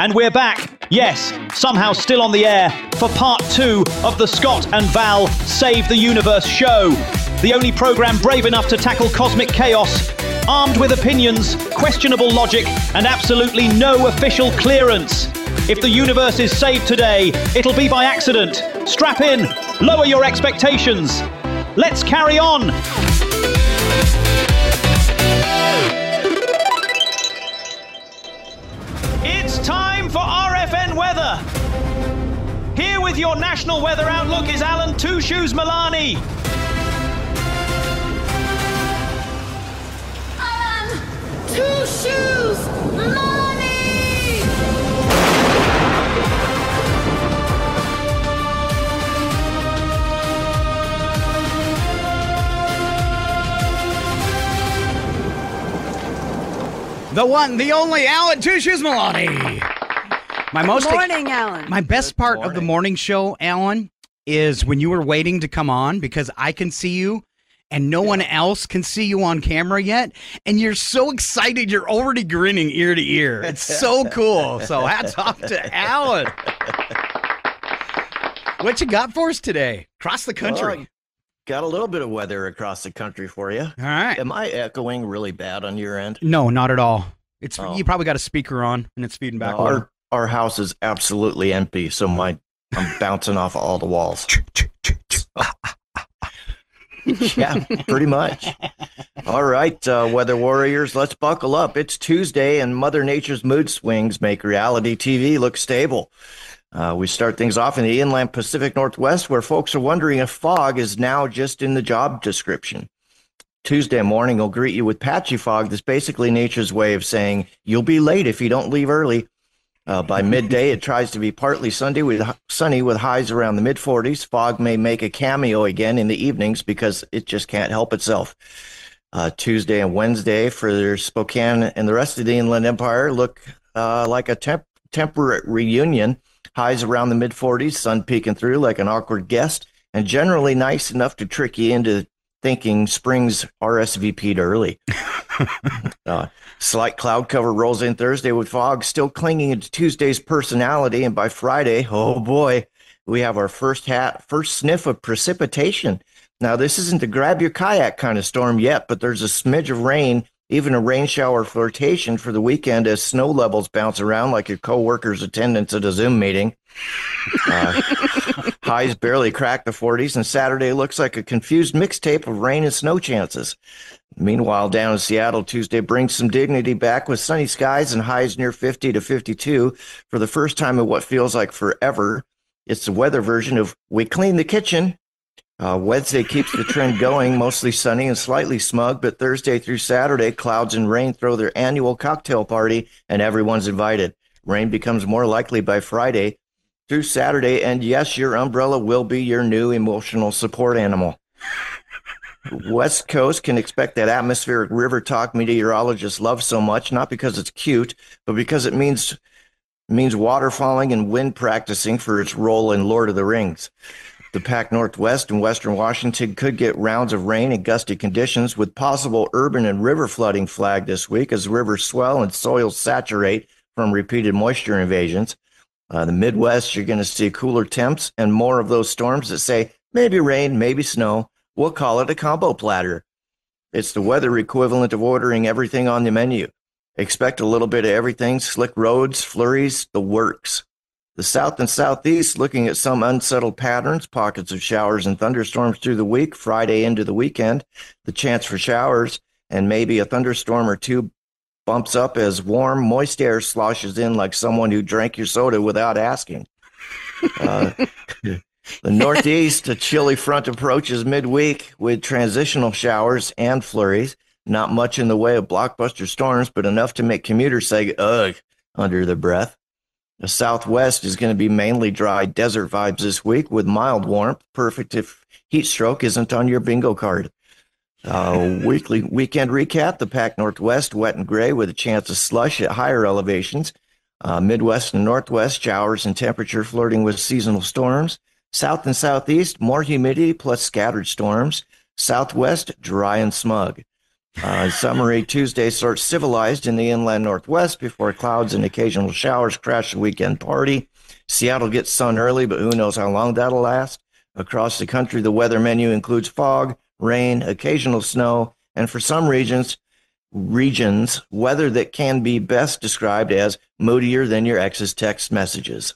And we're back, yes, somehow still on the air, for part 2 of the Scott and Val Save the Universe show. The only programme brave enough to tackle cosmic chaos, armed with opinions, questionable logic, and absolutely no official clearance. If the universe is saved today, it'll be by accident. Strap in, lower your expectations. Let's carry on. It's time for RFN weather. Here with your national weather outlook is Alan Two Shoes Milani. Alan Two Shoes Milani. The one, the only Alan Two Shoes Milani. Good morning, Alan. My best part of the morning show, Alan, is when you were waiting to come on because I can see you and no one else can see you on camera yet. And you're so excited. You're already grinning ear to ear. It's so cool. So hats off to Alan. What you got for us today? Across the country. Well, got a little bit of weather across the country for you. All right. Am I echoing really bad on your end? No, not at all. It's You probably got a speaker on and it's feeding back. Our house is absolutely empty, so I'm bouncing off all the walls. Yeah, pretty much. All right, weather warriors, let's buckle up. It's Tuesday, and Mother Nature's mood swings make reality TV look stable. We start things off in the inland Pacific Northwest, where folks are wondering if fog is now just in the job description. Tuesday morning will greet you with patchy fog that's basically nature's way of saying you'll be late if you don't leave early. By midday, it tries to be partly sunny with highs around the mid-40s. Fog may make a cameo again in the evenings because it just can't help itself. Tuesday and Wednesday for Spokane and the rest of the Inland Empire look like a temperate reunion. Highs around the mid-40s, sun peeking through like an awkward guest, and generally nice enough to trick you into thinking spring's RSVP'd early. Slight cloud cover rolls in Thursday with fog still clinging into Tuesday's personality, and by Friday, oh boy, we have our first sniff of precipitation. Now, this isn't the grab your kayak kind of storm yet, but there's a smidge of rain, even a rain shower flirtation for the weekend as snow levels bounce around like your coworker's attendance at a Zoom meeting. Highs barely crack the 40s, and Saturday looks like a confused mixtape of rain and snow chances. Meanwhile, down in Seattle, Tuesday brings some dignity back with sunny skies and highs near 50 to 52 for the first time in what feels like forever. It's the weather version of we clean the kitchen. Wednesday keeps the trend going, mostly sunny and slightly smug, but Thursday through Saturday, clouds and rain throw their annual cocktail party, and everyone's invited. Rain becomes more likely by Friday through Saturday, and yes, your umbrella will be your new emotional support animal. West Coast can expect that atmospheric river talk meteorologists love so much, not because it's cute, but because it means water falling and wind practicing for its role in Lord of the Rings. The Pac Northwest and Western Washington could get rounds of rain and gusty conditions with possible urban and river flooding flagged this week as rivers swell and soils saturate from repeated moisture invasions. The Midwest, you're going to see cooler temps and more of those storms that say maybe rain, maybe snow. We'll call it a combo platter. It's the weather equivalent of ordering everything on the menu. Expect a little bit of everything, slick roads, flurries, the works. The south and southeast looking at some unsettled patterns, pockets of showers and thunderstorms through the week, Friday into the weekend. The chance for showers and maybe a thunderstorm or two bumps up as warm, moist air sloshes in like someone who drank your soda without asking. The Northeast, a chilly front approaches midweek with transitional showers and flurries. Not much in the way of blockbuster storms, but enough to make commuters say, ugh, under their breath. The Southwest is going to be mainly dry desert vibes this week with mild warmth, perfect if heat stroke isn't on your bingo card. Weekly weekend recap, the Pac Northwest, wet and gray with a chance of slush at higher elevations. Midwest and Northwest, showers and temperature flirting with seasonal storms. South and Southeast, more humidity plus scattered storms. Southwest, dry and smug. Summary, Tuesday starts civilized in the inland northwest before clouds and occasional showers crash the weekend party. Seattle gets sun early, but who knows how long that'll last. Across the country, the weather menu includes fog, rain, occasional snow, and for some regions, weather that can be best described as moodier than your ex's text messages.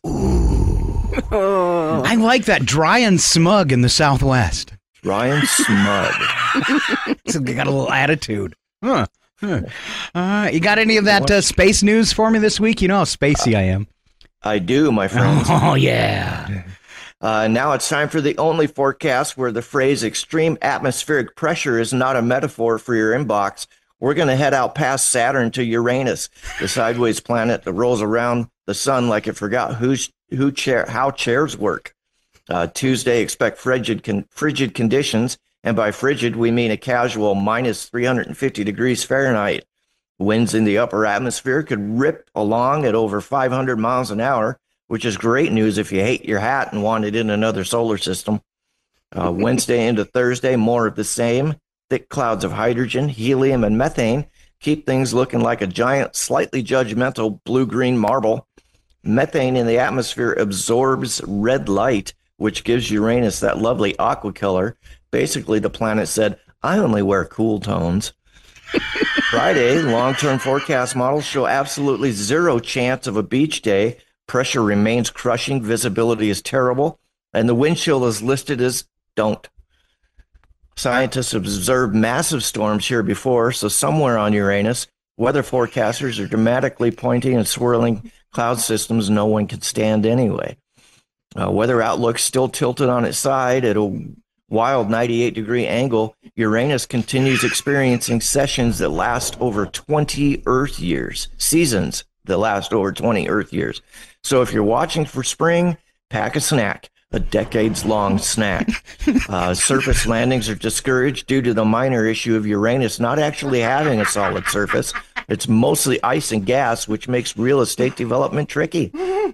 I like that. Dry and smug in the Southwest. Dry and smug. So they got a little attitude. You got any of that space news for me this week? You know how spacey I am. I do, my friends. Oh, yeah. Now it's time for the only forecast where the phrase extreme atmospheric pressure is not a metaphor for your inbox. We're going to head out past Saturn to Uranus, the sideways planet that rolls around the sun like it forgot how chairs work. Tuesday, expect frigid conditions, and by frigid, we mean a casual minus 350 degrees Fahrenheit. Winds in the upper atmosphere could rip along at over 500 miles an hour, which is great news if you hate your hat and want it in another solar system. Wednesday into Thursday, more of the same. Thick clouds of hydrogen, helium, and methane keep things looking like a giant, slightly judgmental blue-green marble. Methane in the atmosphere absorbs red light, which gives Uranus that lovely aqua color. Basically, the planet said, I only wear cool tones. Friday, long-term forecast models show absolutely zero chance of a beach day. Pressure remains crushing, visibility is terrible, and the wind chill is listed as don't. Scientists observed massive storms here before, so somewhere on Uranus, weather forecasters are dramatically pointing and swirling cloud systems no one can stand anyway. Weather outlook still tilted on its side at a wild 98-degree angle. Uranus continues experiencing sessions that last over 20 Earth years, seasons that last over 20 Earth years. So if you're watching for spring, pack a snack, a decades-long snack. Surface landings are discouraged due to the minor issue of Uranus not actually having a solid surface. It's mostly ice and gas, which makes real estate development tricky.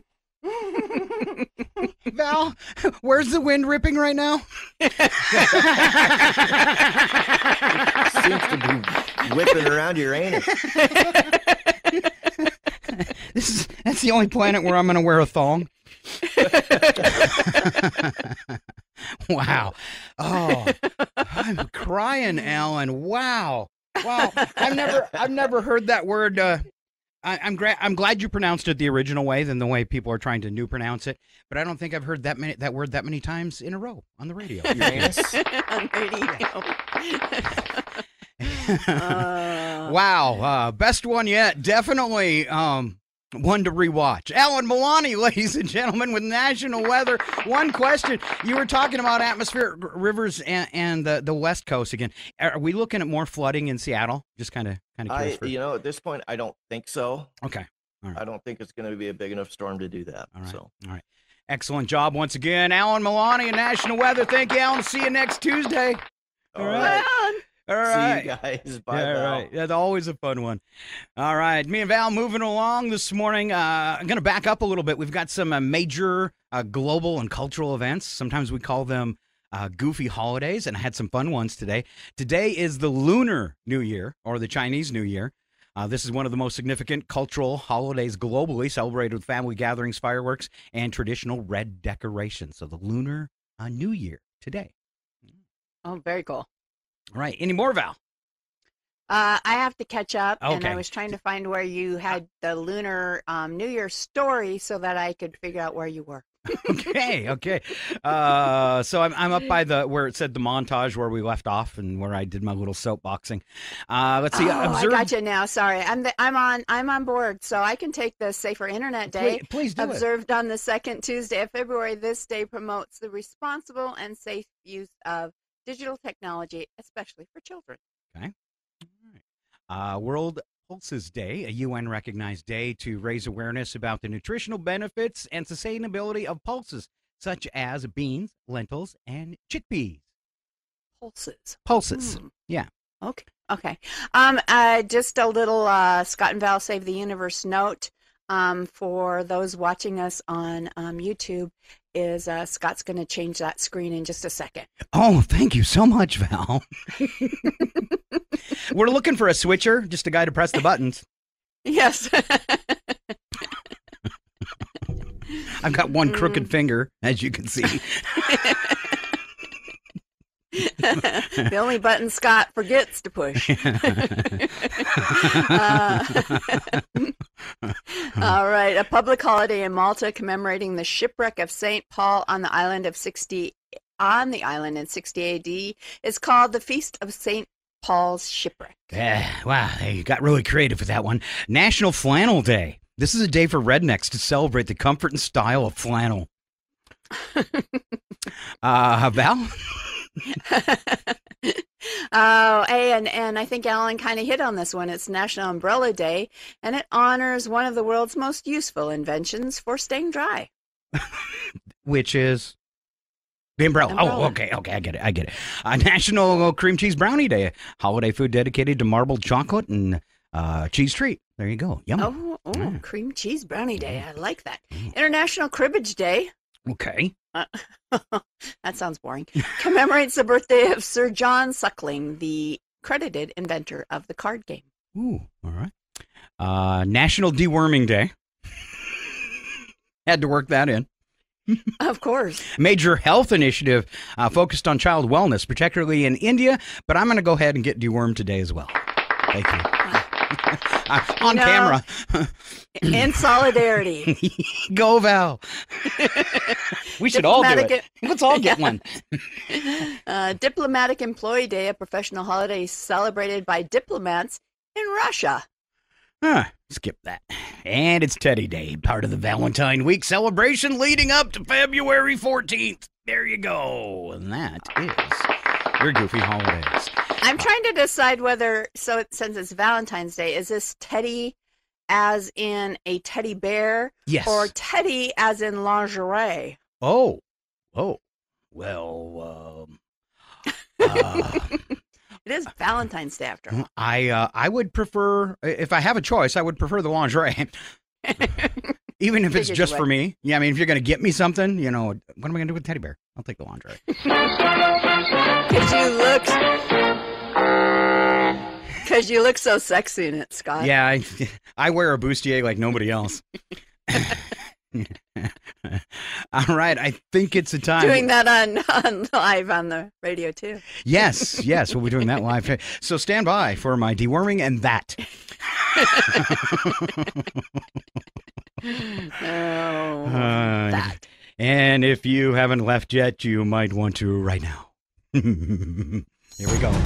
Val, where's the wind ripping right now? Seems to be whipping around Uranus. That's the only planet where I'm going to wear a thong. Wow. Oh, I'm crying, Alan. Wow. I've never heard that word. I'm glad you pronounced it the original way than the way people are trying to new pronounce it. But I don't think I've heard that word that many times in a row on the radio. Uranus. On radio. Wow. Best one yet. Definitely one to rewatch. Alan Milani, ladies and gentlemen, with National Weather. One question. You were talking about atmospheric rivers and the West Coast again. Are we looking at more flooding in Seattle? Just kind of curious. At this point, I don't think so. Okay. All right. I don't think it's going to be a big enough storm to do that. All right. So. All right. Excellent job once again. Alan Milani and National Weather. Thank you, Alan. See you next Tuesday. All right. All right. See you guys. Bye, All Val. right. That's always a fun one. All right. Me and Val moving along this morning. I'm going to back up a little bit. We've got some major global and cultural events. Sometimes we call them goofy holidays, and I had some fun ones today. Today is the Lunar New Year, or the Chinese New Year. This is one of the most significant cultural holidays globally, celebrated with family gatherings, fireworks, and traditional red decorations. So the Lunar New Year today. Oh, very cool. All right. Any more, Val? I have to catch up, and Okay. I was trying to find where you had the Lunar New Year story so that I could figure out where you were. Okay. So I'm up by where it said the montage where we left off and where I did my little soapboxing. Let's see. I got you now. Sorry, I'm on board, so I can take the Safer Internet Day. Please do it. Observed on the second Tuesday of February. This day promotes the responsible and safe use of digital technology, especially for children. Okay. All right. World Pulses Day, a UN-recognized day to raise awareness about the nutritional benefits and sustainability of pulses, such as beans, lentils, and chickpeas. Pulses. Yeah. Okay. Just a little Scott and Val Save the Universe note for those watching us on YouTube. is Scott's going to change that screen in just a second. Oh, thank you so much, Val. We're looking for a switcher, just a guy to press the buttons. Yes. I've got one crooked finger, as you can see. The only button Scott forgets to push. All right. A public holiday in Malta commemorating the shipwreck of St. Paul on the island in 60 AD is called the Feast of St. Paul's Shipwreck. Wow, you got really creative with that one. National Flannel Day. This is a day for rednecks to celebrate the comfort and style of flannel. Val? Oh, and I think Alan kind of hit on this one. It's National Umbrella Day, and it honors one of the world's most useful inventions for staying dry. Which is the umbrella. Oh, okay, I get it. National Cream Cheese Brownie Day, a holiday food dedicated to marbled chocolate and cheese treat. There you go. Yum. Oh, cream cheese brownie day. I like that. International Cribbage Day. Okay. That sounds boring. Commemorates the birthday of Sir John Suckling, the credited inventor of the card game. Ooh, all right. National Deworming Day. Had to work that in. Of course. Major health initiative focused on child wellness, particularly in India, but I'm going to go ahead and get dewormed today as well. Thank you. On camera. In solidarity. Go, Val. We should all do it. Let's all get one. Diplomatic Employee Day, a professional holiday celebrated by diplomats in Russia. Skip that. And it's Teddy Day, part of the Valentine Week celebration leading up to February 14th. There you go. And that is your goofy holidays. I'm trying to decide whether, since it's Valentine's Day, is this Teddy as in a teddy bear? Yes. Or Teddy as in lingerie? Oh. Well, it is Valentine's Day after all. I would prefer, if I have a choice, I would prefer the lingerie. Even if it's just for me. Yeah, I mean, if you're going to get me something, what am I going to do with teddy bear? I'll take the lingerie. Because you look so sexy in it, Scott. Yeah, I wear a bustier like nobody else. All right, I think it's a time. Doing that on live on the radio, too. Yes, we'll be doing that live. So stand by for my deworming and that. That. And if you haven't left yet, you might want to right now. Here we go.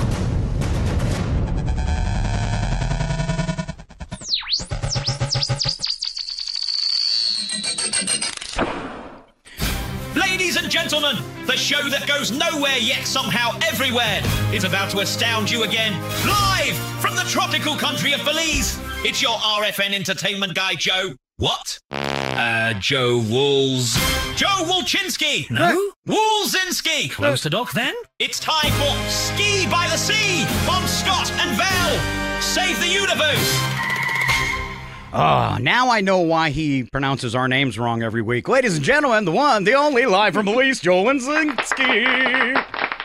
Ladies and gentlemen, the show that goes nowhere yet somehow everywhere is about to astound you again. Live from the tropical country of Belize, it's your RFN entertainment guy, Joe. What? Joe Wools. Joe Wolchinski. No? Woolzinski. Close to Doc, then? It's time for Ski by the Sea on Scott and Val. Save the universe. Oh, now I know why he pronounces our names wrong every week. Ladies and gentlemen, the one, the only, live from Belize, Joe Wolchinski.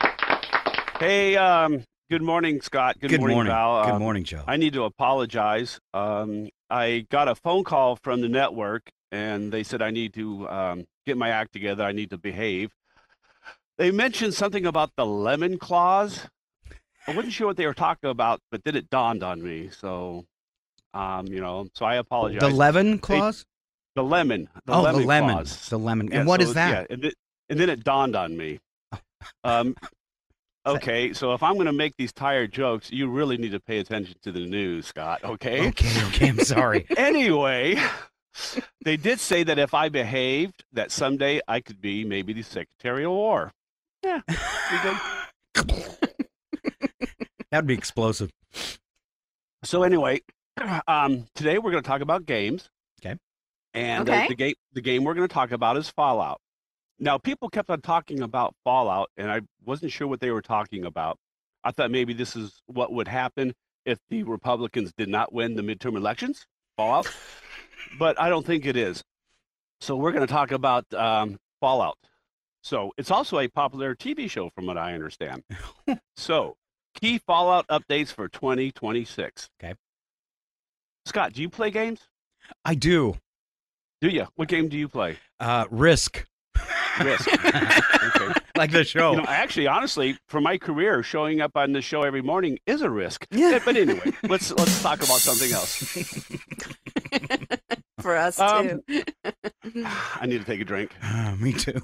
Hey, good morning, Scott. Good morning, Val. Good morning, Joe. I need to apologize. I got a phone call from the network, and they said I need to get my act together. I need to behave. They mentioned something about the lemon clause. I wasn't sure what they were talking about, but then it dawned on me. So, so I apologize. The lemon clause? The lemon. The lemon clause. The lemon. Yeah, and what is that? Yeah, and then it dawned on me. Okay, so if I'm going to make these tired jokes, you really need to pay attention to the news, Scott, okay? Okay, I'm sorry. Anyway, they did say that if I behaved, that someday I could be maybe the Secretary of War. Yeah, we good. That'd be explosive. So anyway, today we're going to talk about games. Okay. And the game we're going to talk about is Fallout. Now, people kept on talking about Fallout, and I wasn't sure what they were talking about. I thought maybe this is what would happen if the Republicans did not win the midterm elections, Fallout. But I don't think it is. So we're going to talk about Fallout. So it's also a popular TV show from what I understand. So key Fallout updates for 2026. Okay. Scott, do you play games? I do. Do you? What game do you play? Risk. Risk. Okay. Like the show. You know, actually, honestly, for my career, showing up on the show every morning is a risk. Yeah. But anyway, let's talk about something else. For us too. I need to take a drink. Me too.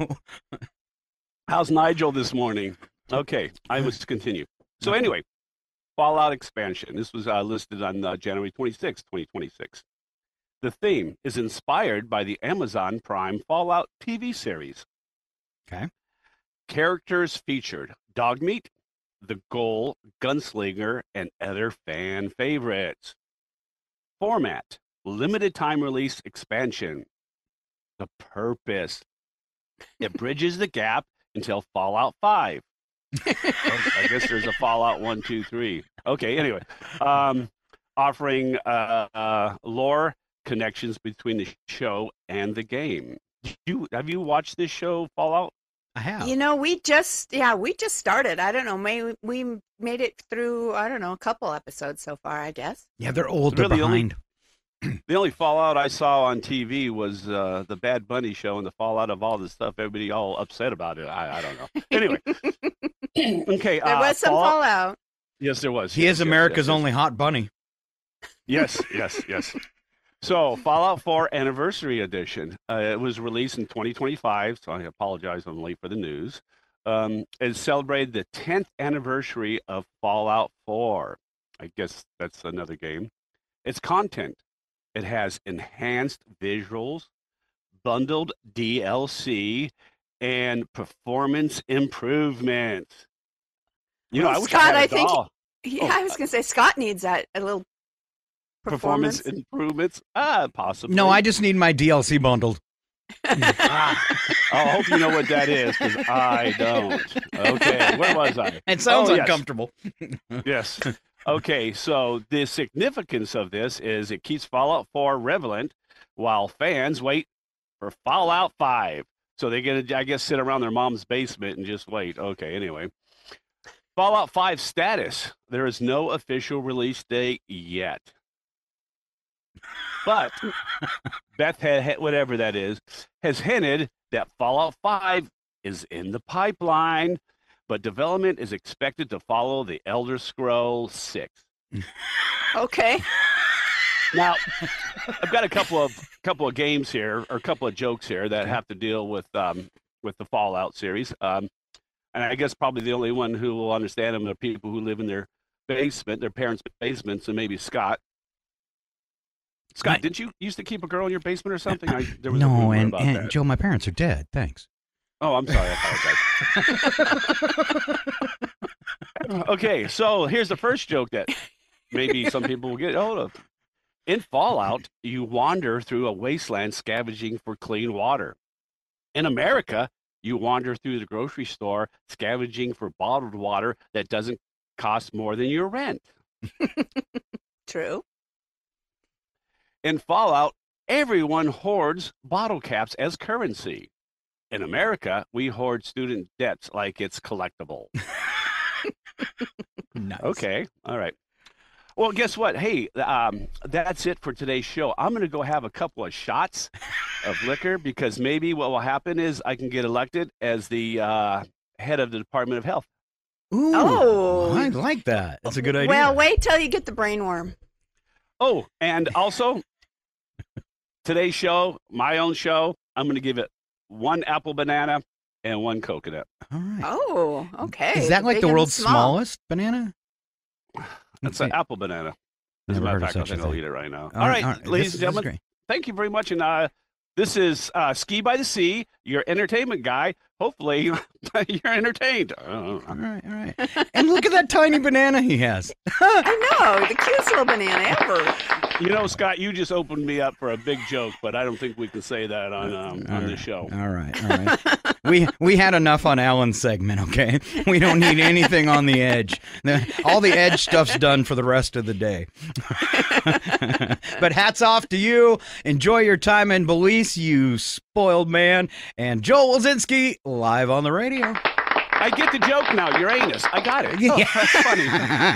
How's Nigel this morning? Okay, I must continue. So anyway, Fallout expansion. This was listed on January 26, 2026. The theme is inspired by the Amazon Prime Fallout TV series. Okay. Characters featured Dogmeat, The Goal, Gunslinger, and other fan favorites. Format, limited time release expansion. The purpose, it bridges the gap until Fallout 5. I guess there's a Fallout 1, 2, 3. Okay, anyway. Offering lore connections between the show and the game. Have you watched this show, Fallout? I have. You know, we just started. I don't know. Maybe we made it through, I don't know, a couple episodes so far, I guess. Yeah, they're old. They're Really behind. The only Fallout I saw on TV was the Bad Bunny show and the fallout of all the stuff. Everybody all upset about it. I don't know. Anyway. Okay. There was some Fallout. Yes, there was. He is America's only hot bunny. Yes. So, Fallout 4 Anniversary Edition. It was released in 2025, so I apologize I'm late for the news. It celebrated the 10th anniversary of Fallout 4. I guess that's another game. Its content. It has enhanced visuals, bundled DLC, and performance improvements. You know, Well, I wish Scott, I I had a think doll. Yeah, I was going to say Scott needs that a little Performance performance. improvements? Possibly. No, I just need my DLC bundled. I hope you know what that is, because I don't. Okay, where was I? It sounds Oh, yes. uncomfortable. Yes. Okay, so the significance of this is it keeps Fallout 4 relevant while fans wait for Fallout 5. So they're going to, I guess, sit around their mom's basement and just wait. Okay, anyway. Fallout 5 status. There is no official release date yet. But Beth, whatever that is, has hinted that Fallout 5 is in the pipeline, but development is expected to follow the Elder Scrolls 6. Okay. Now, I've got a couple of games here, or a couple of jokes here that have to deal with the Fallout series. And I guess probably the only one who will understand them are people who live in their basement, their parents' basements, and maybe Scott. Scott, didn't you used to keep a girl in your basement or something? There was a No, rumor and, about and that. Joe, my parents are dead. Thanks. Oh, I'm sorry. I apologize. Okay, so here's the first joke that maybe some people will get hold of. In Fallout, you wander through a wasteland scavenging for clean water. In America, you wander through the grocery store scavenging for bottled water that doesn't cost more than your rent. True. In Fallout, everyone hoards bottle caps as currency. In America, we hoard student debts like it's collectible. Nice. Okay, all right. Well, guess what? Hey, that's it for today's show. I'm going to go have a couple of shots of liquor because maybe what will happen is I can get elected as the head of the Department of Health. Ooh, Oh. I like that. That's a good idea. Well, wait till you get the brainworm. Oh, and also, today's show, my own show, I'm going to give it 1 apple banana and 1 coconut. All right. Oh, okay. Is that like Big the and world's small. smallest banana? That's an apple banana. As a Never matter heard of of fact, I such a think I'll thing. eat it right now. All All right, right, all right. ladies This and is gentlemen, great. thank you very much. And this is Ski by the Sea, your entertainment guy. Hopefully, you're entertained. All right. And look at that tiny banana he has. I know, the cutest little banana ever. You know, Scott, you just opened me up for a big joke, but I don't think we can say that on this show. All right. We had enough on Alan's segment, okay? We don't need anything on the edge. All the edge stuff's done for the rest of the day. But hats off to you. Enjoy your time in Belize, you spoiled man. And Joel Wazinski, live on the radio. I get the joke now. Uranus. I got it. Oh, that's funny.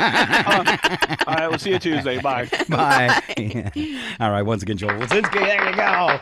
All right, we'll see you Tuesday. Bye. Bye. All right, once again, Joel Wazinski, there you go.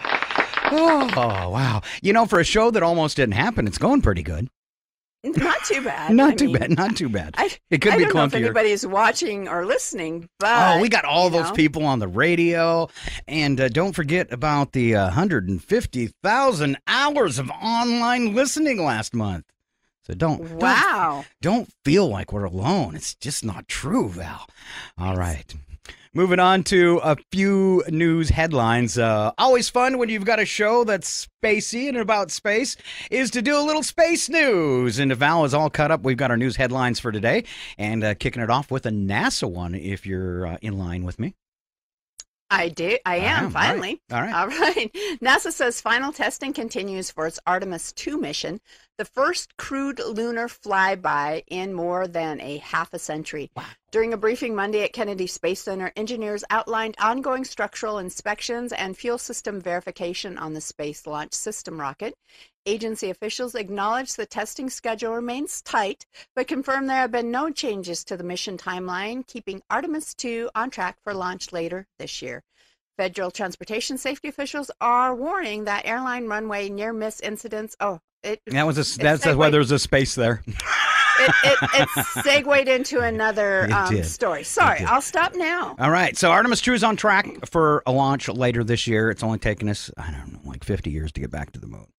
Oh, wow. You know, for a show that almost didn't happen, it's going pretty good. Not too bad. Not too bad. It could be I don't know if clunkier. anybody's watching or listening, but Oh, we got all you those know. people on the radio. And don't forget about the 150,000 hours of online listening last month. So Wow. don't feel like we're alone. It's just not true, Val. All right. Moving on to a few news headlines. Always fun when you've got a show that's spacey and about space is to do a little space news. And if Val is all caught up, we've got our news headlines for today. And kicking it off with a NASA one, if you're in line with me. I do. I am, finally. All right. All right. NASA says final testing continues for its Artemis 2 mission, the first crewed lunar flyby in more than a half a century. Wow. During a briefing Monday at Kennedy Space Center, engineers outlined ongoing structural inspections and fuel system verification on the Space Launch System rocket. Agency officials acknowledged the testing schedule remains tight, but confirmed there have been no changes to the mission timeline, keeping Artemis 2 on track for launch later this year. Federal transportation safety officials are warning that airline runway near-miss incidents. That's why there's a space there. It segued into another It did. story. Sorry, I'll stop now. All right. So Artemis 2 is on track for a launch later this year. It's only taken us, I don't know, like 50 years to get back to the moon.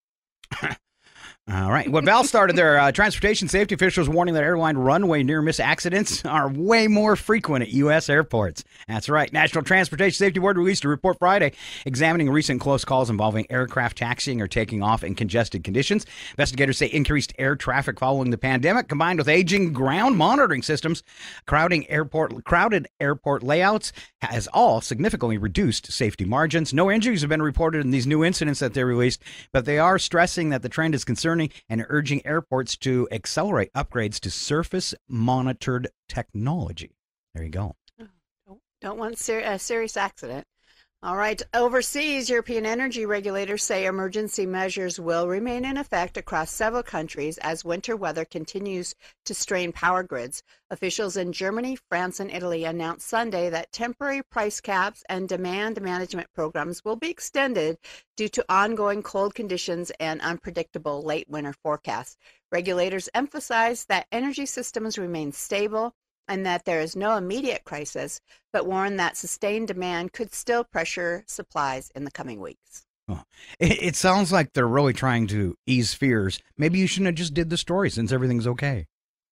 All right. What Val started there, transportation safety officials warning that airline runway near-miss accidents are way more frequent at U.S. airports. That's right. National Transportation Safety Board released a report Friday examining recent close calls involving aircraft taxiing or taking off in congested conditions. Investigators say increased air traffic following the pandemic, combined with aging ground monitoring systems, crowded airport layouts, has all significantly reduced safety margins. No injuries have been reported in these new incidents that they released, but they are stressing that the trend is concerning and urging airports to accelerate upgrades to surface monitored technology. There you go. Don't want a serious accident. All right. Overseas, European energy regulators say emergency measures will remain in effect across several countries as winter weather continues to strain power grids. Officials in Germany, France, and Italy announced Sunday that temporary price caps and demand management programs will be extended due to ongoing cold conditions and unpredictable late winter forecasts. Regulators emphasize that energy systems remain stable and that there is no immediate crisis, but warn that sustained demand could still pressure supplies in the coming weeks. Oh, it sounds like they're really trying to ease fears. Maybe you shouldn't have just did the story since everything's okay.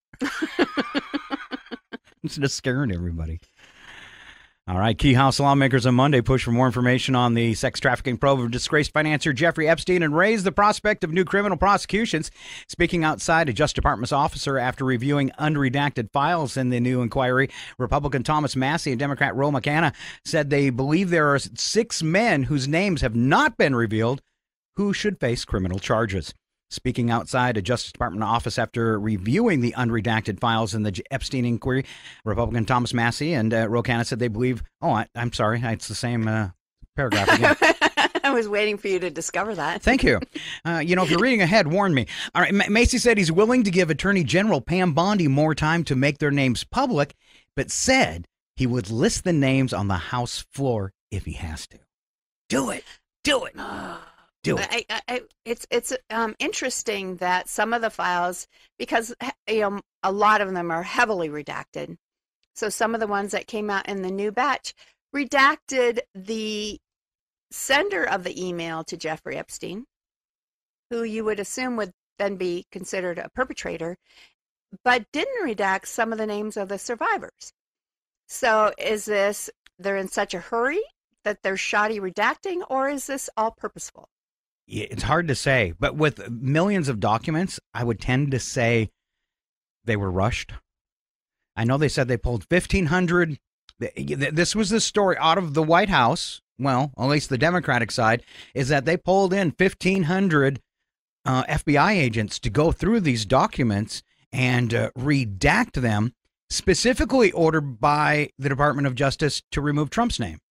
Instead of scaring everybody. All right, Key House lawmakers on Monday pushed for more information on the sex trafficking probe of disgraced financier Jeffrey Epstein and raised the prospect of new criminal prosecutions. Speaking outside a Justice Department officer after reviewing unredacted files in the new inquiry, Republican Thomas Massie and Democrat Ro McCanna said they believe there are 6 men whose names have not been revealed who should face criminal charges. Speaking outside a Justice Department office after reviewing the unredacted files in the Epstein inquiry, Republican Thomas Massie and Ro McCanna said they believe, I'm sorry, it's the same paragraph again. I was waiting for you to discover that. Thank you. If you're reading ahead, warn me. All right, Macy said he's willing to give Attorney General Pam Bondi more time to make their names public, but said he would list the names on the House floor if he has to. Do it. Do it. Do it. It's interesting that some of the files, because a lot of them are heavily redacted. So some of the ones that came out in the new batch redacted the sender of the email to Jeffrey Epstein, who you would assume would then be considered a perpetrator, but didn't redact some of the names of the survivors. So is this they're in such a hurry that they're shoddy redacting, or is this all purposeful? It's hard to say, but with millions of documents, I would tend to say they were rushed. I know they said they pulled 1,500. This was the story out of the White House. Well, at least the Democratic side is that they pulled in 1,500 FBI agents to go through these documents and redact them, specifically ordered by the Department of Justice to remove Trump's name.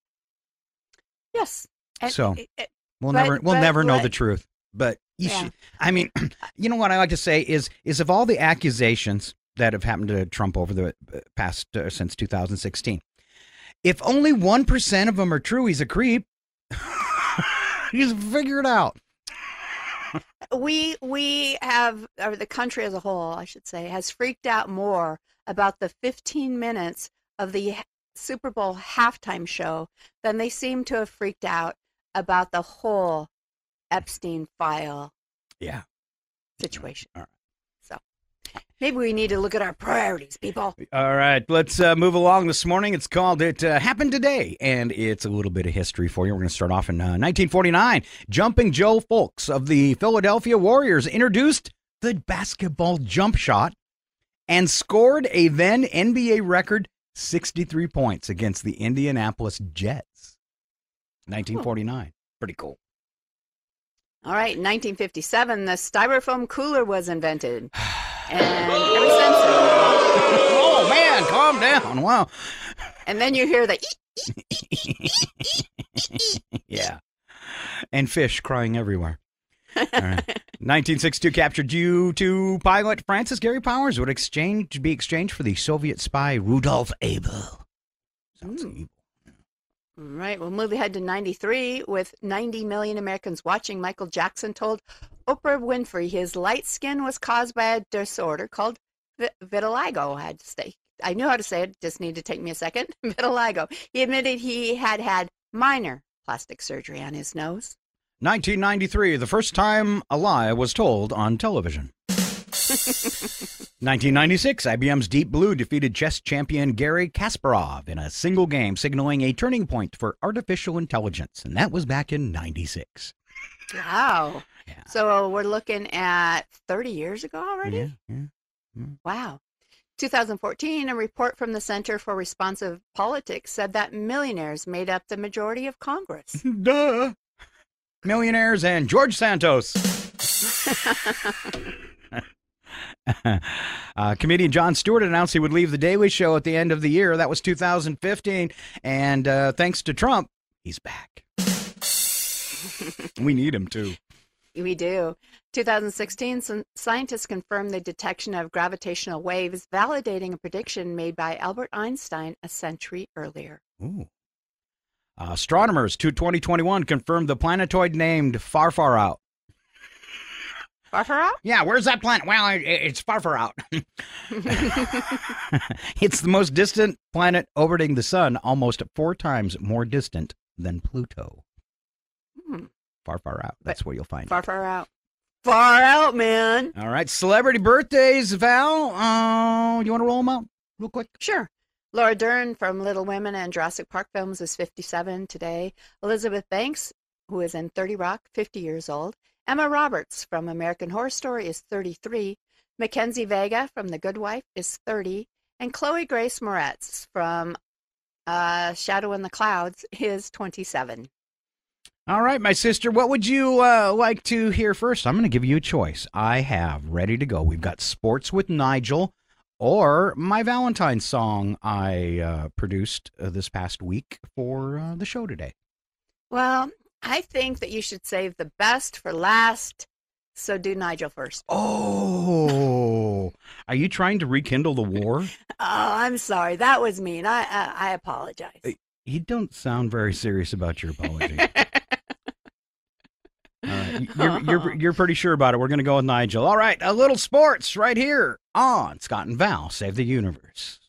Yes. And So we'll never know the truth. But you should. I mean, you know what I like to say is of all the accusations that have happened to Trump over the past since 2016, if only 1% of them are true, he's a creep. He's figured out. We have, or the country as a whole, I should say, has freaked out more about the 15 minutes of the Super Bowl halftime show than they seem to have freaked out about the whole Epstein file situation. All right. So maybe we need to look at our priorities, people. All right, let's move along this morning. It's called It Happened Today, and it's a little bit of history for you. We're going to start off in 1949. Jumping Joe Fulks of the Philadelphia Warriors introduced the basketball jump shot and scored a then NBA record 63 points against the Indianapolis Jets. 1949. Pretty cool. All right, in 1957, the styrofoam cooler was invented. And ever since Oh, man, calm down. Wow. and then you hear the Yeah. And fish crying everywhere. All right. 1962 captured U-2 pilot Francis Gary Powers would be exchanged for the Soviet spy Rudolf Abel. Sounds evil. All right, we'll move ahead to 93. With 90 million Americans watching, Michael Jackson told Oprah Winfrey his light skin was caused by a disorder called vitiligo. I knew how to say it, just needed to take me a second. Vitiligo. He admitted he had minor plastic surgery on his nose. 1993, the first time a lie was told on television. 1996, IBM's Deep Blue defeated chess champion Garry Kasparov in a single game, signaling a turning point for artificial intelligence. And that was back in 96. Wow. Yeah. So we're looking at 30 years ago already? Yeah. Wow. 2014, a report from the Center for Responsive Politics said that millionaires made up the majority of Congress. Duh. Millionaires and George Santos. Comedian Jon Stewart announced he would leave The Daily Show at the end of the year. That was 2015. And thanks to Trump, he's back. We need him, too. We do. 2016, some scientists confirmed the detection of gravitational waves, validating a prediction made by Albert Einstein a century earlier. Ooh. Astronomers to 2021 confirmed the planetoid named Far Far Out. Far Far Out? Yeah, where's that planet? Well, it's Far Far Out. It's the most distant planet orbiting the sun, almost 4 times more distant than Pluto. Far Far Out. That's where you'll find it. Far Far Out. Far out, man. All right, celebrity birthdays, Val. You want to roll them out real quick? Sure. Laura Dern from Little Women and Jurassic Park films is 57 today. Elizabeth Banks, who is in 30 Rock, 50 years old. Emma Roberts from American Horror Story is 33. Mackenzie Vega from The Good Wife is 30. And Chloe Grace Moretz from Shadow in the Clouds is 27. All right, my sister, what would you like to hear first? I'm going to give you a choice. I have ready to go. We've got Sports with Nigel or my Valentine's song I produced this past week for the show today. Well, I think that you should save the best for last, so do Nigel first. Oh, are you trying to rekindle the war? Oh, I'm sorry. That was mean. I apologize. You don't sound very serious about your apology. You're pretty sure about it. We're going to go with Nigel. All right, a little sports right here on Scott and Val Save the Universe.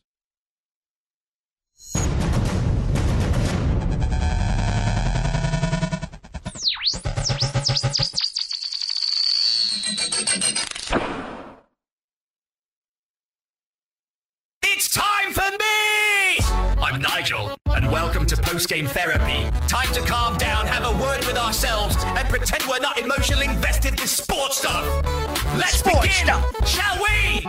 It's time for me! I'm Nigel, and welcome to Post-Game Therapy. Time to calm down, have a word with ourselves, and pretend we're not emotionally invested in sports stuff. Let's begin, shall we?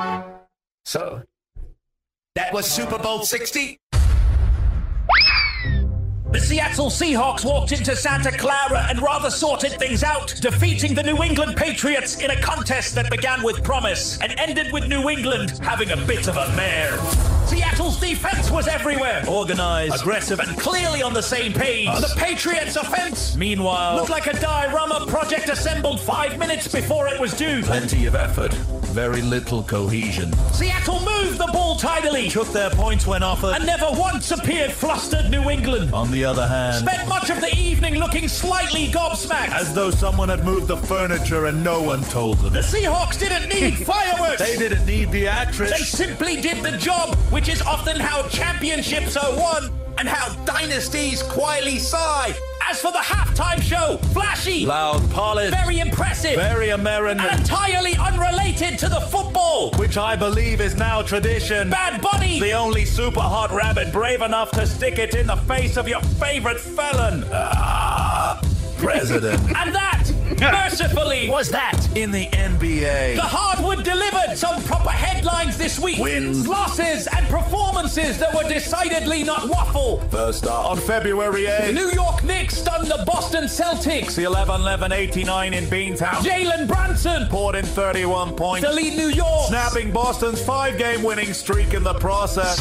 So, that was Super Bowl 60? The Seattle Seahawks walked into Santa Clara and rather sorted things out, defeating the New England Patriots in a contest that began with promise and ended with New England having a bit of a mare. Seattle's defense was everywhere. Organized, aggressive, and clearly on the same page. The Patriots' offense, meanwhile, looked like a diorama project assembled 5 minutes before it was due. Plenty of effort, very little cohesion. Seattle moved the ball tidily, took their points when offered, and never once appeared flustered. New England, On the other hand, spent much of the evening looking slightly gobsmacked. as though someone had moved the furniture and no one told them. The Seahawks didn't need fireworks. They didn't need the They actress. simply did the job, which is often how championships are won and how dynasties quietly sigh. As for the halftime show, flashy, Loud, polished, very impressive, very American, and entirely unrelated to the football. which I believe is now tradition. Bad Bunny, The only super hot rabbit brave enough to stick it in the face of your favorite felon. President. and that, mercifully, was that. In the NBA. The hardwood delivered some proper headlines this week. Wins. Losses and performances that were decidedly not waffle. First up, on February The 8th, New York Knicks stunned the Boston Celtics. the 11-11-89 in Beantown. Jalen Brunson Poured in 31 points, to lead New York. snapping Boston's 5-game winning streak in the process.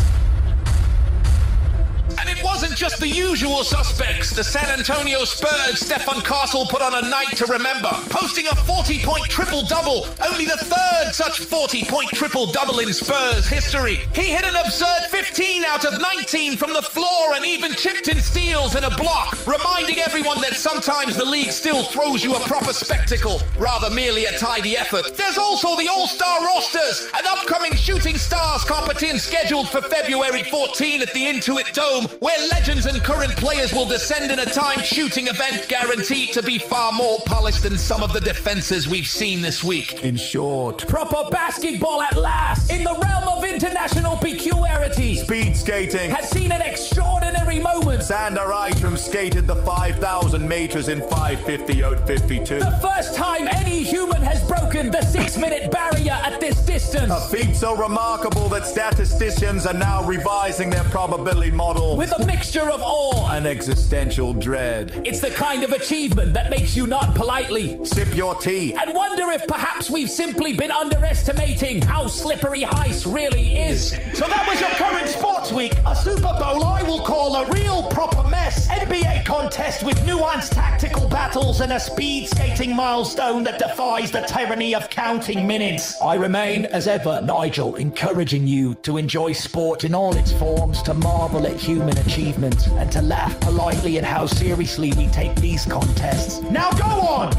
And it wasn't just the usual suspects. The San Antonio Spurs' Stefan Castle put on a night to remember, posting a 40-point triple-double, only the third such 40-point triple-double in Spurs history. He hit an absurd 15 out of 19 from the floor and even chipped in steals and a block, reminding everyone that sometimes the league still throws you a proper spectacle, rather merely a tidy effort. There's also the All-Star rosters, an upcoming Shooting Stars competition scheduled for February 14 at the Intuit Dome, where legends and current players will descend in a timed shooting event guaranteed to be far more polished than some of the defenses we've seen this week. In short, Proper basketball at last, in the realm of international peculiarity, speed skating. has seen an extraordinary moment. Sander Eitram skated the 5,000 meters in 5:50.52. The first time any human has broken the 6-minute barrier at this distance. A feat so remarkable that statisticians are now revising their probability model With a mixture of awe. and existential dread. It's the kind of achievement that makes you nod politely Sip your tea. and wonder if perhaps we've simply been underestimating how slippery ice really is. So that was your current sports week. A Super Bowl I will call a real proper mess. NBA contest with nuanced tactical battles and a speed skating milestone that defies the tyranny of counting minutes. I remain, as ever, Nigel, encouraging you to enjoy sport in all its forms, to marvel at human achievement, and to laugh politely at how seriously we take these contests. Now go on!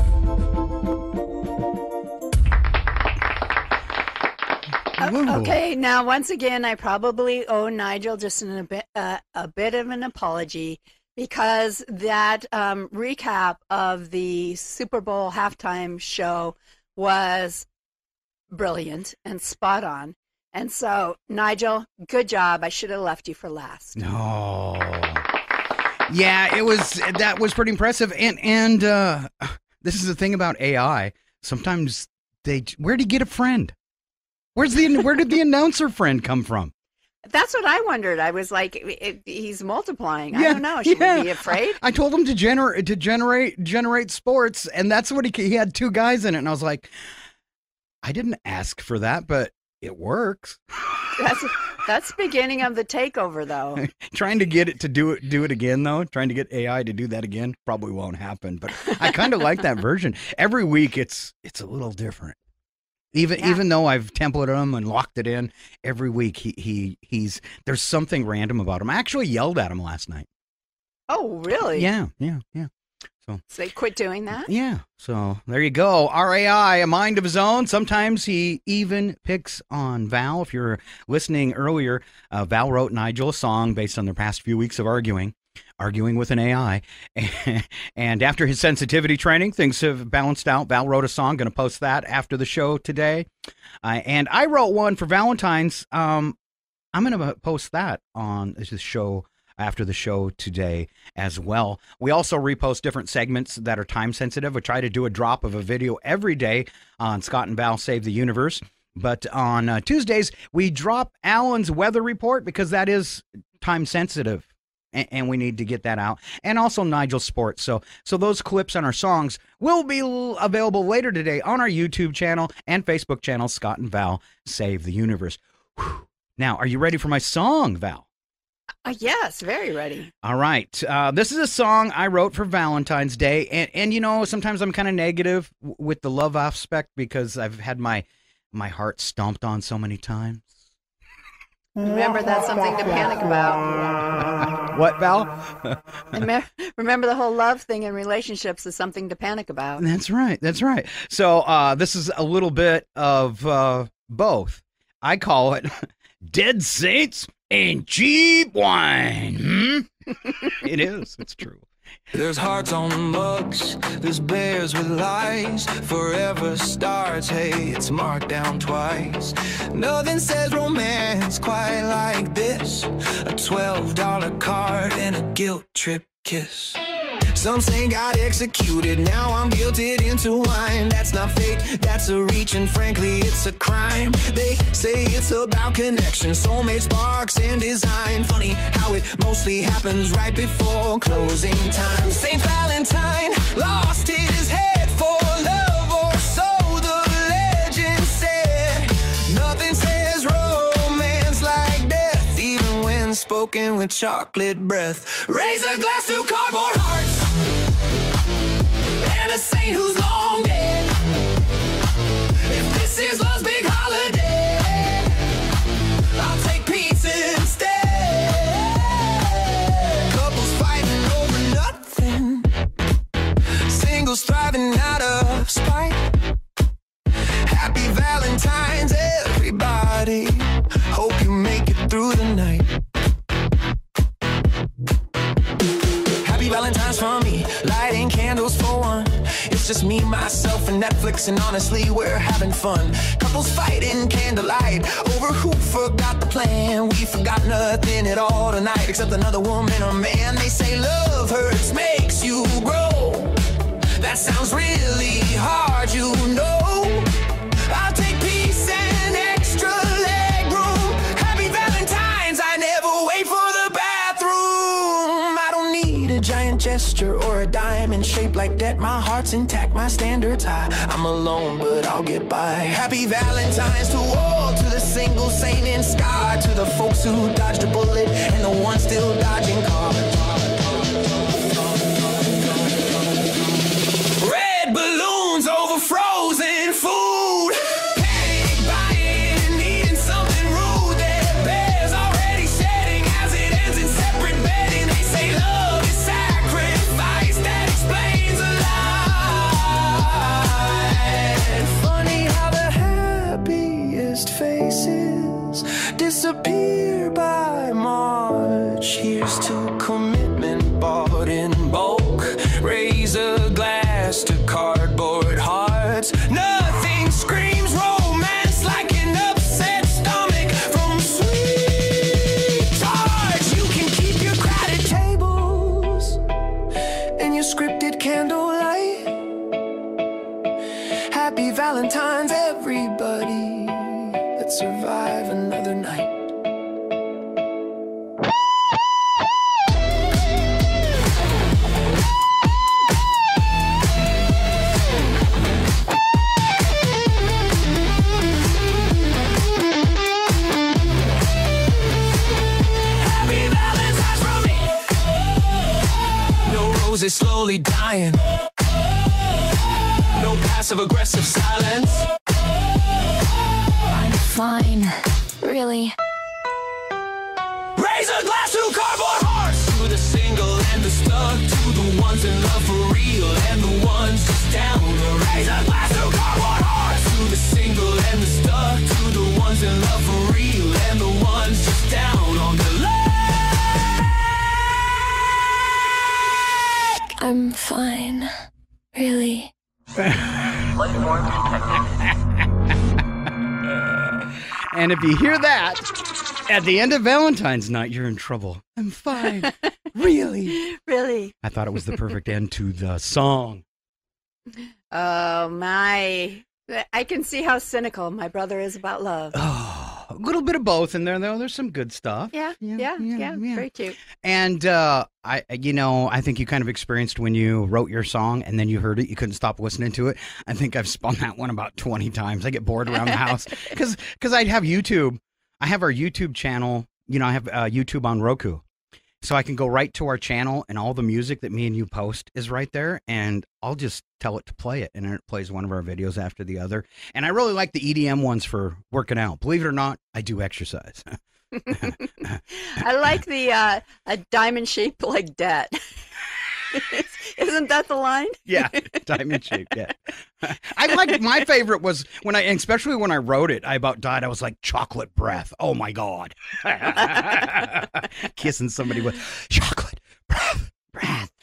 Okay, now once again, I probably owe Nigel just a bit of an apology, because that recap of the Super Bowl halftime show was brilliant and spot on. And so, Nigel, good job. I should have left you for last. No. Yeah, that was pretty impressive. And this is the thing about AI. Sometimes where do you get a friend? Where did the announcer friend come from? That's what I wondered. I was like, he's multiplying. I don't know. Should we be afraid? I told him to generate sports, and that's what he had 2 guys in it, and I was like, I didn't ask for that, but it works. That's the beginning of the takeover, though. Trying to get it to do it again, though. Trying to get AI to do that again probably won't happen. But I kind of like that version. Every week, it's a little different. Even though I've templated him and locked it in, every week he's there's something random about him. I actually yelled at him last night. Oh, really? Yeah. So they quit doing that? Yeah. So there you go. RAI, a mind of his own. Sometimes he even picks on Val. If you're listening earlier, Val wrote Nigel a song based on their past few weeks of arguing with an AI. And after his sensitivity training, things have balanced out. Val wrote a song, going to post that after the show today. And I wrote one for Valentine's. I'm going to post that on the show after the show today as well. We also repost different segments that are time sensitive. We try to do a drop of a video every day on Scott and Val Save the Universe. But on Tuesdays, we drop Alan's weather report because that is time sensitive. and we need to get that out. And also Nigel Sports. So those clips on our songs will be available later today on our YouTube channel and Facebook channel, Scott and Val Save the Universe. Whew. Now, are you ready for my song, Val? Yes, very ready. All right. This is a song I wrote for Valentine's Day. And you know, sometimes I'm kind of negative with the love aspect because I've had my heart stomped on so many times. Remember, that's something to panic about. What, Val? Remember, the whole love thing in relationships is something to panic about. That's right. That's right. So this is a little bit of both. I call it Dead Saints and Cheap Wine. It is. It's true. There's hearts on the mugs, there's bears with lies. Forever starts, hey, it's marked down twice. Nothing says romance quite like this. A $12 card and a guilt trip kiss. Some say got executed, now I'm guilted into wine. That's not fate, that's a reach, and frankly it's a crime. They say it's about connection, soulmate sparks and design. Funny how it mostly happens right before closing time. Saint Valentine lost his head for love, or so the legend said. Nothing says romance like death, even when spoken with chocolate breath. Raise a glass to cardboard hearts and a saint who's long dead. If this is love's big holiday, I'll take peace instead. Couples fighting over nothing, singles thriving out of spite. Happy Valentine's, everybody. Hope you make it through the night. Happy Valentine's from me, lighting candles for one. It's just me, myself, and Netflix, and honestly, we're having fun. Couples fighting candlelight over who forgot the plan. We forgot nothing at all tonight, except another woman or man. They say love hurts, makes you grow. That sounds really hard, you know. I'll take peace and extra leg room. Happy Valentine's, I never wait for the bathroom. I don't need a giant gesture or a diamond shaped like that. My heart's intact, my standards high. I'm alone, but I'll get by. Happy Valentine's to all, to the single saint in sky, to the folks who dodged a bullet and the ones still dodging cars. Red balloons over frozen food. Panic buying, needing something rude. Their bears already shedding as it ends in separate bedding. They say love is sacrifice, that explains a lot. Funny how the happiest faces disappear by March. Here's to commitment bought in bulk. Raise a glass to cardboard hearts. Nothing screams romance like an upset stomach from sweet tarts. You can keep your crowded tables and your scripted candlelight. Happy Valentine's, everybody. Let's survive another night. Is slowly dying. No passive aggressive silence. I'm fine. Really. Raise a glass to cardboard hearts. To the single and the stuck. To the ones in love for real and the ones just down. Raise a glass to cardboard hearts. To the single and the stuck. To the ones in love for real and the ones just down on the leg. I'm fine. Really. And if you hear that at the end of Valentine's night, you're in trouble. I'm fine. Really? Really? I thought it was the perfect end to the song. Oh, my. I can see how cynical my brother is about love. Oh, a little bit of both in there, though. There's some good stuff. Yeah. Very cute. And I think you kind of experienced when you wrote your song and then you heard it, you couldn't stop listening to it. I think I've spun that one about 20 times. I get bored around the house because I have YouTube. I have our YouTube channel. I have YouTube on Roku. So I can go right to our channel, and all the music that me and you post is right there, and I'll just tell it to play it, and it plays one of our videos after the other. And I really like the EDM ones for working out. Believe it or not, I do exercise. I like the a diamond shape like debt. Isn't that the line? Yeah, diamond shape. Yeah, I like. My favorite was especially when I wrote it. I about died. I was like chocolate breath. Oh my god, kissing somebody with chocolate breath.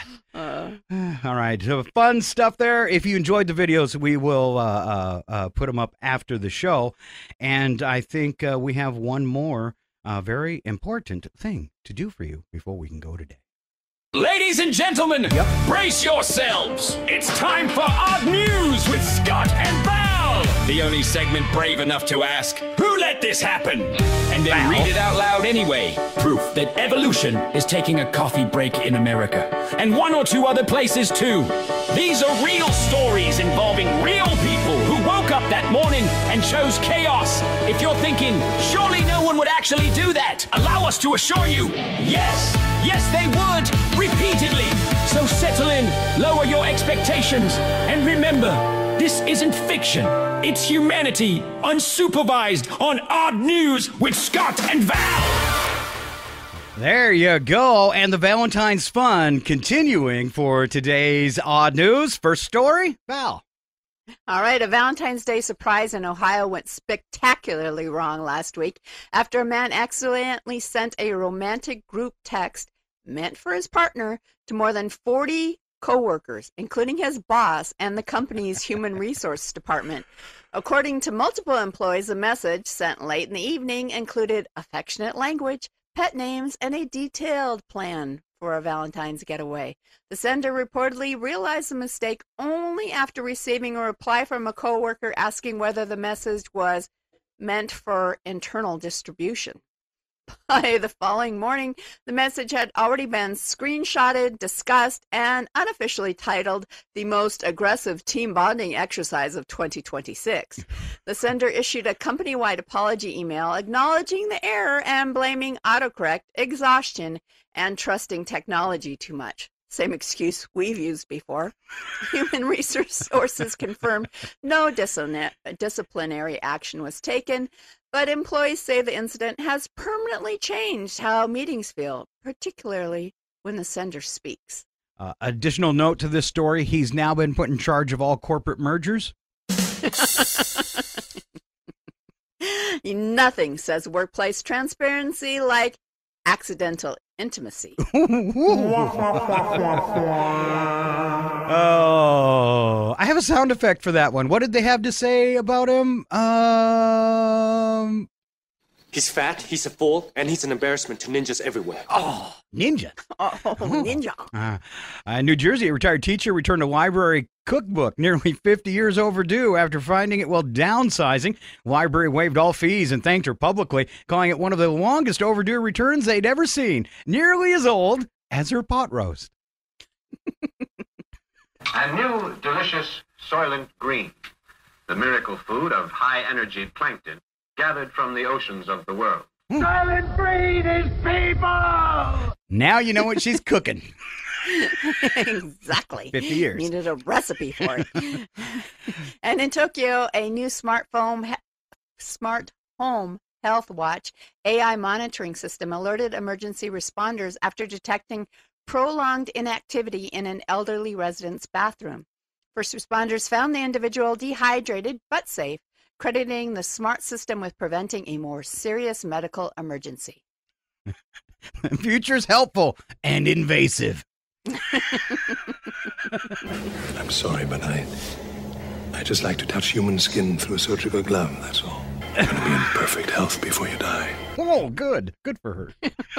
All right, so fun stuff there. If you enjoyed the videos, we will put them up after the show, and I think we have one more very important thing to do for you before we can go today. Ladies and gentlemen, brace yourselves. It's time for Odd News with Scott and Val. The only segment brave enough to ask, who let this happen? And then read it out loud anyway. Proof that evolution is taking a coffee break in America. And one or two other places too. These are real stories involving real people who woke up that morning and chose chaos. If you're thinking, surely no one would actually do that, allow us to assure you, yes. Yes, they would, repeatedly. So settle in, lower your expectations, and remember, this isn't fiction. It's humanity, unsupervised, on Odd News with Scott and Val. There you go, and the Valentine's fun continuing for today's Odd News. First story, Val. All right, a Valentine's Day surprise in Ohio went spectacularly wrong last week after a man accidentally sent a romantic group text meant for his partner to more than 40 coworkers, including his boss and the company's human resource department. According to multiple employees, the message sent late in the evening included affectionate language, pet names, and a detailed plan for a Valentine's getaway. The sender reportedly realized the mistake only after receiving a reply from a coworker asking whether the message was meant for internal distribution. By the following morning, the message had already been screenshotted, discussed, and unofficially titled the most aggressive team bonding exercise of 2026. The sender issued a company-wide apology email acknowledging the error and blaming autocorrect, exhaustion, and trusting technology too much. Same excuse we've used before. Human Resources confirmed no disciplinary action was taken, but employees say the incident has permanently changed how meetings feel, particularly when the sender speaks. Additional note to this story, he's now been put in charge of all corporate mergers. Nothing says workplace transparency like accidental intimacy. Oh, I have a sound effect for that one. What did they have to say about him? He's fat, he's a fool, and he's an embarrassment to ninjas everywhere. Oh, ninja. Oh, ninja. New Jersey, a retired teacher returned a library cookbook nearly 50 years overdue after finding it while downsizing. Library waived all fees and thanked her publicly, calling it one of the longest overdue returns they'd ever seen, nearly as old as her pot roast. A new, delicious Soylent Green, the miracle food of high-energy plankton gathered from the oceans of the world. Soylent Green is people! Now you know what she's cooking. Exactly. 50 years. Needed a recipe for it. And in Tokyo, a new smart home health watch AI monitoring system alerted emergency responders after detecting prolonged inactivity in an elderly resident's bathroom. First responders found the individual dehydrated but safe, crediting the smart system with preventing a more serious medical emergency. The future's helpful and invasive. I'm sorry, but I just like to touch human skin through a surgical glove, that's all. I'm going to be in perfect health before you die. Oh, good. Good for her.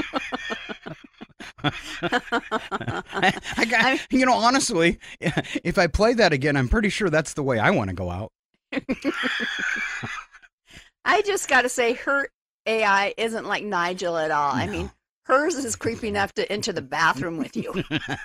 Honestly, if I play that again, I'm pretty sure that's the way I want to go out. I just got to say, her AI isn't like Nigel at all. No. I mean, hers is creepy enough to enter the bathroom with you.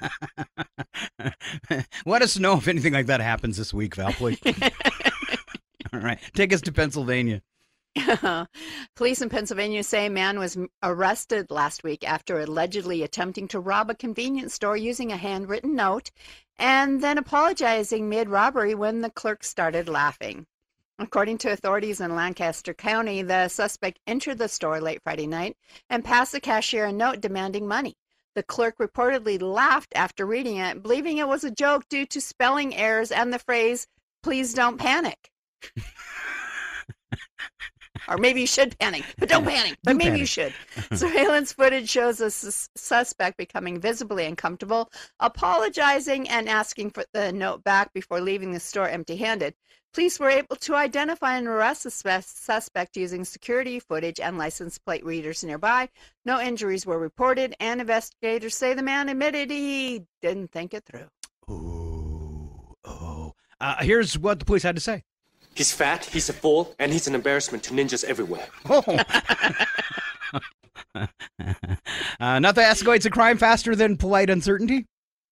Let us know if anything like that happens this week, Val, please. All right. Take us to Pennsylvania. Police in Pennsylvania say a man was arrested last week after allegedly attempting to rob a convenience store using a handwritten note and then apologizing mid-robbery when the clerk started laughing. According to authorities in Lancaster County, the suspect entered the store late Friday night and passed the cashier a note demanding money. The clerk reportedly laughed after reading it, believing it was a joke due to spelling errors and the phrase, "Please don't panic." Or maybe you should panic, but don't panic. But maybe you should. Surveillance footage shows a suspect becoming visibly uncomfortable, apologizing and asking for the note back before leaving the store empty-handed. Police were able to identify and arrest the suspect using security footage and license plate readers nearby. No injuries were reported, and investigators say the man admitted he didn't think it through. Here's what the police had to say. He's fat, he's a fool, and he's an embarrassment to ninjas everywhere. Nothing escalates a crime faster than polite uncertainty.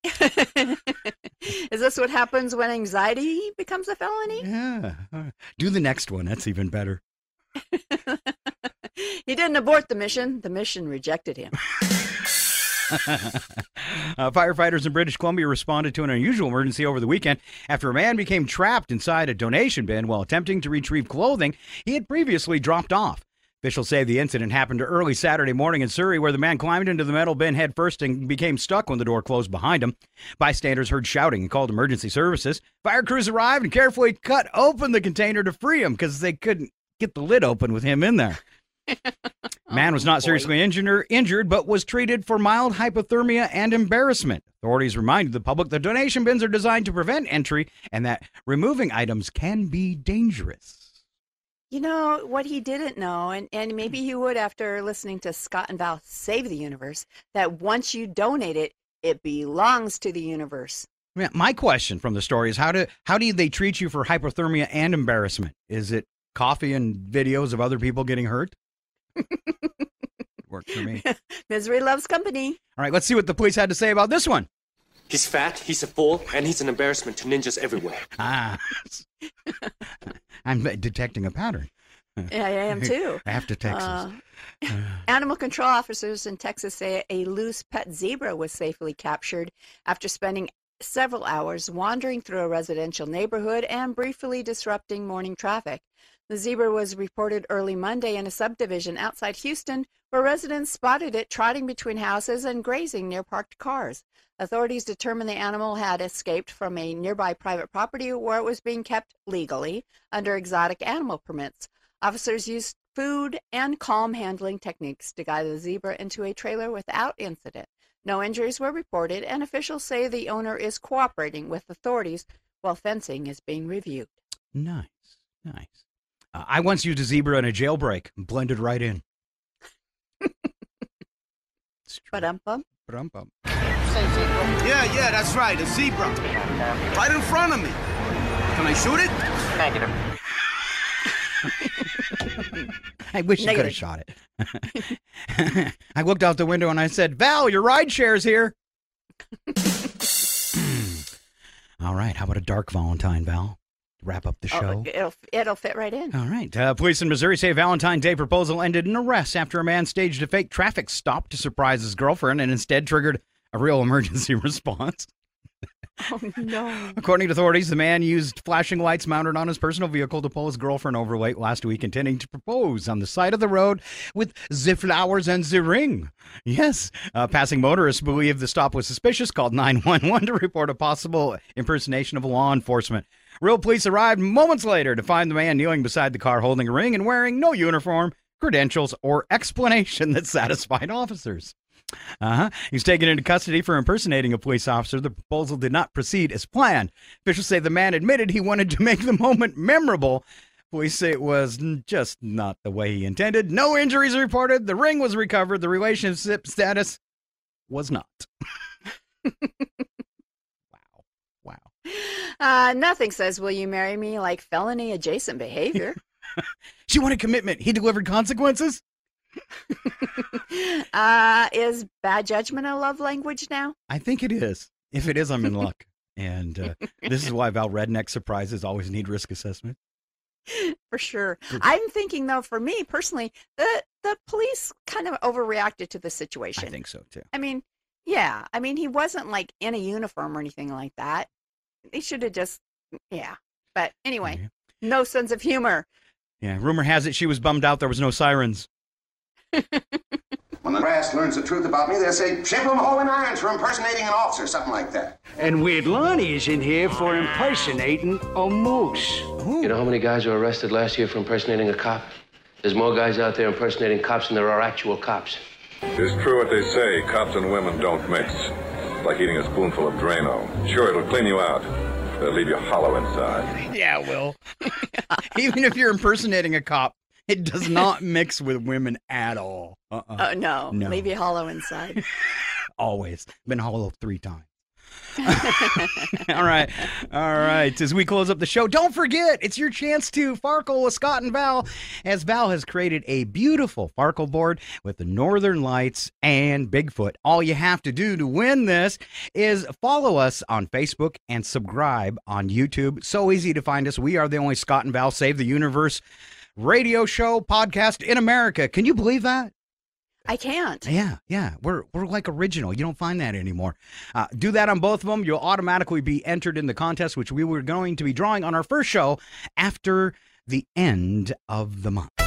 Is this what happens when anxiety becomes a felony? Yeah. Do the next one. That's even better. He didn't abort the mission. The mission rejected him. Firefighters in British Columbia responded to an unusual emergency over the weekend after a man became trapped inside a donation bin while attempting to retrieve clothing he had previously dropped off. Officials say the incident happened early Saturday morning in Surrey, where the man climbed into the metal bin head first and became stuck when the door closed behind him. Bystanders heard shouting and called emergency services. Fire crews arrived and carefully cut open the container to free him because they couldn't get the lid open with him in there. Man was not seriously injured, but was treated for mild hypothermia and embarrassment. Authorities reminded the public that donation bins are designed to prevent entry and that removing items can be dangerous. You know, what he didn't know, and maybe he would after listening to Scott and Val Save the Universe, that once you donate it, it belongs to the universe. Yeah, my question from the story is how do they treat you for hypothermia and embarrassment? Is it coffee and videos of other people getting hurt? Worked for me. Misery loves company. All right, let's see what the police had to say about this one. He's fat, he's a fool, and he's an embarrassment to ninjas everywhere. I'm detecting a pattern. Yeah, I am too. After Texas. Animal control officers in Texas say a loose pet zebra was safely captured after spending several hours wandering through a residential neighborhood and briefly disrupting morning traffic. The zebra was reported early Monday in a subdivision outside Houston, where residents spotted it trotting between houses and grazing near parked cars. Authorities determined the animal had escaped from a nearby private property where it was being kept legally under exotic animal permits. Officers used food and calm handling techniques to guide the zebra into a trailer without incident. No injuries were reported, and officials say the owner is cooperating with authorities while fencing is being reviewed. Nice. I once used a zebra in a jailbreak and blended right in. Ba-dum-bum. Ba-dum-bum. Yeah, that's right, a zebra. Right in front of me. Can I shoot it? Negative. I wish you could have shot it. I looked out the window and I said, Val, your ride share's here. All right, how about a dark Valentine, Val? Wrap up the show. It'll fit right in. All right. Police in Missouri say Valentine's Day proposal ended in arrest after a man staged a fake traffic stop to surprise his girlfriend and instead triggered a real emergency response. Oh, no. According to authorities, the man used flashing lights mounted on his personal vehicle to pull his girlfriend over late last week, intending to propose on the side of the road with the flowers and the ring. Yes. Passing motorists believe the stop was suspicious, called 911 to report a possible impersonation of law enforcement. Real police arrived moments later to find the man kneeling beside the car holding a ring and wearing no uniform, credentials, or explanation that satisfied officers. He was taken into custody for impersonating a police officer. The proposal did not proceed as planned. Officials say the man admitted he wanted to make the moment memorable. Police say it was just not the way he intended. No injuries reported. The ring was recovered. The relationship status was not. Wow. Nothing says, will you marry me, like felony adjacent behavior. She She wanted commitment. He delivered consequences. Is bad judgment a love language now? I think it is. If it is, I'm in luck. And this is why Val Redneck surprises always need risk assessment. For sure. I'm thinking, though, for me personally, the police kind of overreacted to the situation. I think so, too. I mean, yeah. I mean, he wasn't like in a uniform or anything like that. They should have just, yeah. But anyway, no sense of humor. Yeah, rumor has it she was bummed out there was no sirens. When the brass learns the truth about me, they'll say, ship him whole in irons for impersonating an officer, something like that. And Weird Lonnie is in here for impersonating a moose. You know how many guys were arrested last year for impersonating a cop? There's more guys out there impersonating cops than there are actual cops. It's true what they say, cops and women don't mix. It's like eating a spoonful of Drano. Sure, it'll clean you out. It'll leave you hollow inside. Yeah, Will. Even if you're impersonating a cop, it does not mix with women at all. No, leave you hollow inside. Always. Been hollow 3 times. All right. As we close up the show, don't forget, it's your chance to Farkle with Scott and Val, as Val has created a beautiful Farkle board with the Northern Lights and Bigfoot. All you have to do to win this is follow us on Facebook and subscribe on YouTube. So easy to find us. We are the only Scott and Val Save the Universe radio show podcast in America. Can you believe that? I can't. Yeah. We're like original. You don't find that anymore. Do that on both of them. You'll automatically be entered in the contest, which we were going to be drawing on our first show after the end of the month.